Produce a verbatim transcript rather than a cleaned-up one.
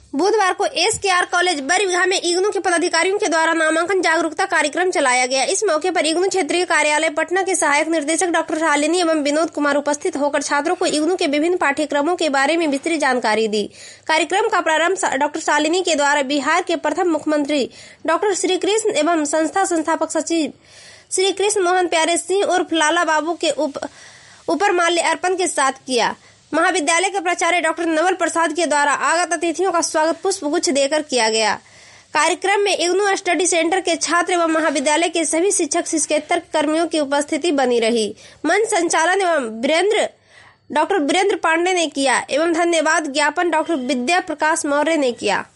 बुधवार को एस के आर कॉलेज बरबीघा में इग्नू के पदाधिकारियों के द्वारा नामांकन जागरूकता कार्यक्रम चलाया गया। इस मौके पर इग्नू क्षेत्रीय कार्यालय पटना के सहायक निर्देशक डॉक्टर शालिनी एवं विनोद कुमार उपस्थित होकर छात्रों को इग्नू के विभिन्न पाठ्यक्रमों के बारे में विस्तृत जानकारी दी। कार्यक्रम का प्रारंभ डॉक्टर शालिनी के द्वारा बिहार के प्रथम मुख्यमंत्री डॉक्टर श्री कृष्ण एवं संस्था संस्थापक सचिव श्री कृष्ण मोहन प्यारे सिंह उर्फ लाला बाबू के ऊपर माल्य अर्पण के साथ किया। महाविद्यालय के प्राचार्य डॉक्टर नवल प्रसाद के द्वारा आगत अतिथियों का स्वागत पुष्प गुच्छ देकर किया गया। कार्यक्रम में इग्नू स्टडी सेंटर के छात्र एवं महाविद्यालय के सभी शिक्षक शिक्षकेतर कर्मियों की उपस्थिति बनी रही। मंच संचालन एवं वीरेंद्र डॉक्टर वीरेंद्र पांडे ने किया एवं धन्यवाद ज्ञापन डॉक्टर विद्या प्रकाश मौर्य ने किया।